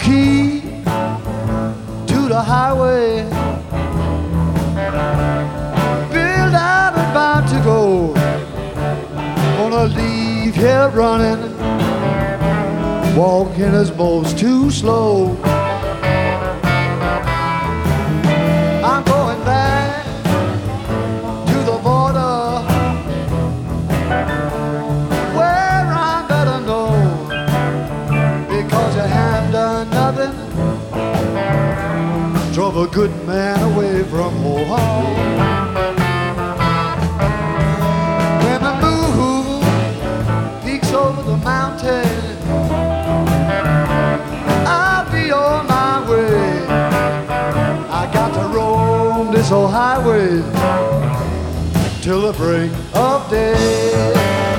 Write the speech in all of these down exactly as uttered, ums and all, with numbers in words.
key to the highway. Built out and bound to go. Gonna leave here running. Walking is most too slow. I'm going back to the border where I'm better known, because you haven't done nothing. Drove a good man away from home. When the moon peeks over the mountain, I'll be on my way. I got to roam this old highway till the break of day.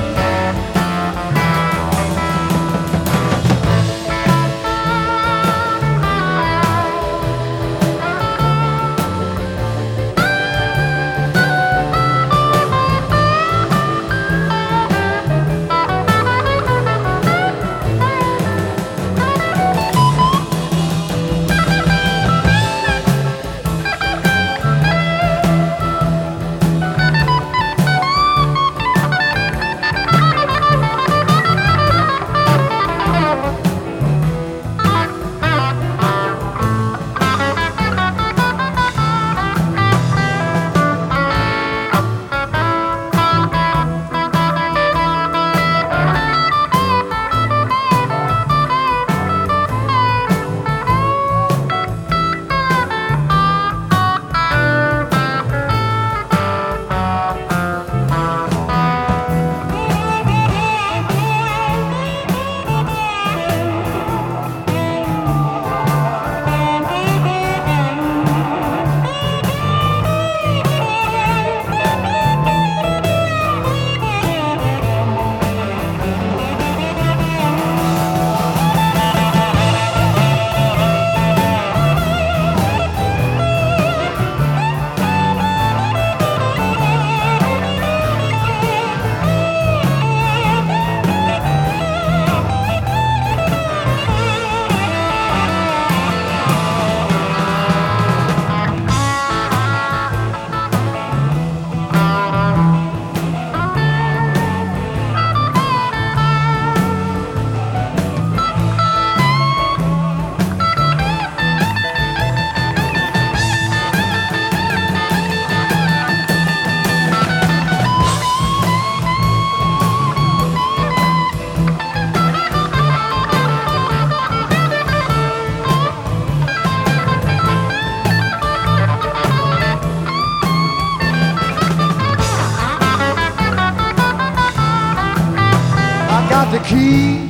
The key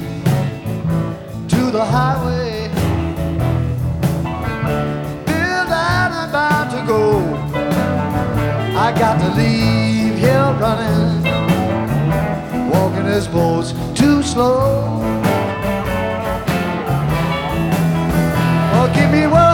to the highway, built out and bound to go. I got to leave here running. Walking this boat's too slow. Oh, give me one.